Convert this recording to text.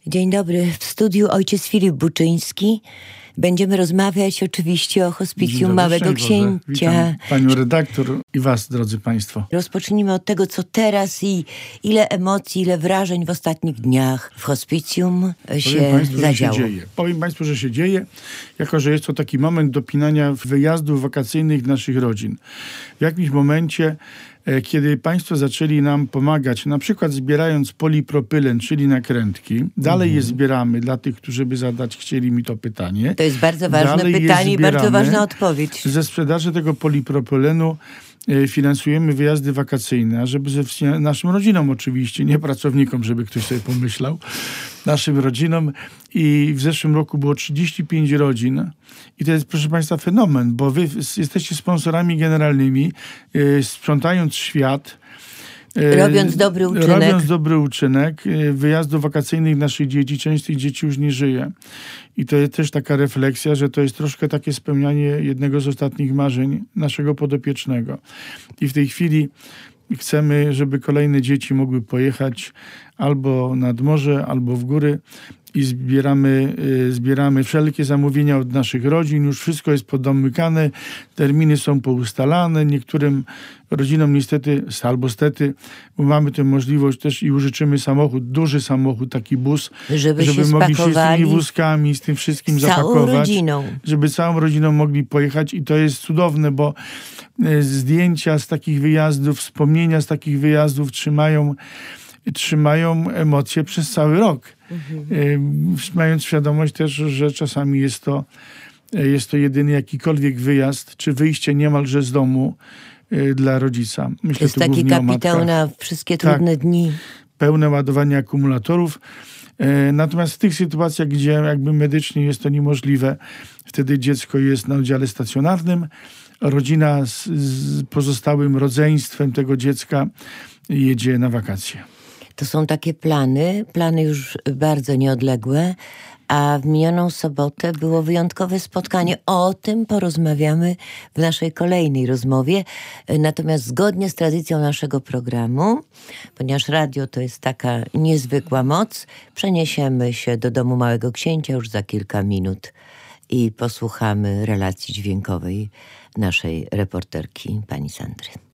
Dzień dobry. W studiu ojciec Filip Buczyński. Będziemy rozmawiać oczywiście o hospicjum Małego Księcia. Witam panią redaktor i was, drodzy państwo. Rozpocznijmy od tego, co teraz i ile emocji, ile wrażeń w ostatnich dniach w hospicjum się zadziało. Powiem państwu, że się dzieje, jako że jest to taki moment dopinania wyjazdów wakacyjnych naszych rodzin. W jakimś momencie, kiedy państwo zaczęli nam pomagać, na przykład zbierając polipropylen, czyli nakrętki, dalej je zbieramy dla tych, którzy by chcieli mi to pytanie. To jest bardzo ważne pytanie i bardzo ważna odpowiedź. Ze sprzedaży tego polipropylenu finansujemy wyjazdy wakacyjne, a żeby naszym rodzinom oczywiście, nie pracownikom, żeby ktoś sobie pomyślał, naszym rodzinom. I w zeszłym roku było 35 rodzin. I to jest, proszę państwa, fenomen, bo wy jesteście sponsorami generalnymi, sprzątając świat, robiąc dobry uczynek. Wyjazdów wakacyjnych naszych dzieci. Część tych dzieci już nie żyje. I to jest też taka refleksja, że to jest troszkę takie spełnianie jednego z ostatnich marzeń naszego podopiecznego. I w tej chwili chcemy, żeby kolejne dzieci mogły pojechać albo nad morze, albo w góry. I zbieramy wszelkie zamówienia od naszych rodzin. Już wszystko jest podomykane, terminy są poustalane. Niektórym rodzinom niestety, albo stety, mamy tę możliwość też i użyczymy samochód, duży samochód, taki bus, żeby mogli się z tymi wózkami, z tym wszystkim zapakować. Żeby całą rodziną mogli pojechać. I to jest cudowne, bo zdjęcia z takich wyjazdów, wspomnienia z takich wyjazdów trzymają emocje przez cały rok. Mając świadomość też, że czasami jest to jedyny jakikolwiek wyjazd, czy wyjście niemalże z domu dla rodzica. Myślę, to jest taki kapitał na wszystkie trudne dni. Pełne ładowanie akumulatorów. Natomiast w tych sytuacjach, gdzie jakby medycznie jest to niemożliwe, wtedy dziecko jest na oddziale stacjonarnym, rodzina z pozostałym rodzeństwem tego dziecka jedzie na wakacje. To są takie plany już bardzo nieodległe, a w minioną sobotę było wyjątkowe spotkanie. O tym porozmawiamy w naszej kolejnej rozmowie. Natomiast zgodnie z tradycją naszego programu, ponieważ radio to jest taka niezwykła moc, przeniesiemy się do domu Małego Księcia już za kilka minut i posłuchamy relacji dźwiękowej naszej reporterki, pani Sandry.